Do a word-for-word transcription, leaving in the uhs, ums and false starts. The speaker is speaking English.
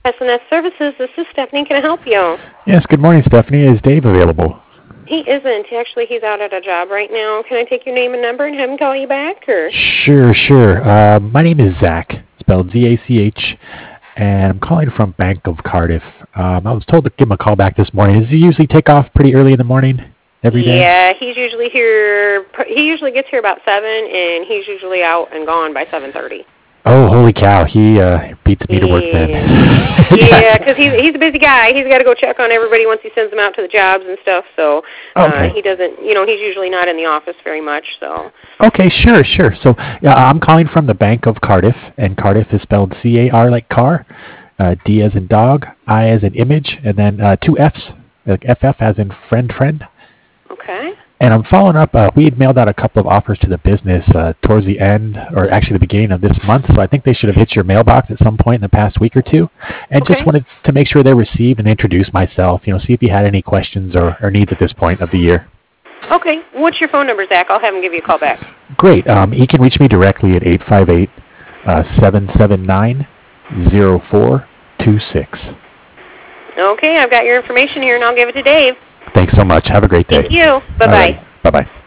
S N S Services. This is Stephanie. Can I help you? Yes, good morning, Stephanie. Is Dave available? He isn't. Actually, he's out at a job right now. Can I take your name and number and have him call you back? Or Sure, sure. Uh, my name is Zach, spelled Z A C H, and I'm calling from Bank of Cardiff. Um, I was told to give him a call back this morning. Does he usually take off pretty early in the morning every day? Yeah, he's usually here. He usually gets here about seven, and he's usually out and gone by seven thirty. Oh, holy cow. He uh, beats me to work then. Yeah, because he's, he's a busy guy. He's got to go check on everybody once he sends them out to the jobs and stuff. So uh, Okay. he doesn't, you know, he's usually not in the office very much. So Okay, sure, sure. So yeah, I'm calling from the Bank of Cardiff, and Cardiff is spelled C A R like car, uh, D as in dog, I as in image, and then uh, two F's, like F F as in friend, friend. okay. And I'm following up. Uh, we had mailed out a couple of offers to the business uh, towards the end, or actually the beginning of this month. So I think they should have hit your mailbox at some point in the past week or two. And just Okay. wanted to make sure they're received and introduce myself. You know, see if you had any questions or, or needs at this point of the year. Okay. What's your phone number, Zach? I'll have him give you a call back. Great. Um, he can reach me directly at eight five eight, seven seven nine, zero four two six. Okay, I've got your information here, and I'll give it to Dave. Thanks so much. Have a great day. Thank you. Bye-bye. Bye bye.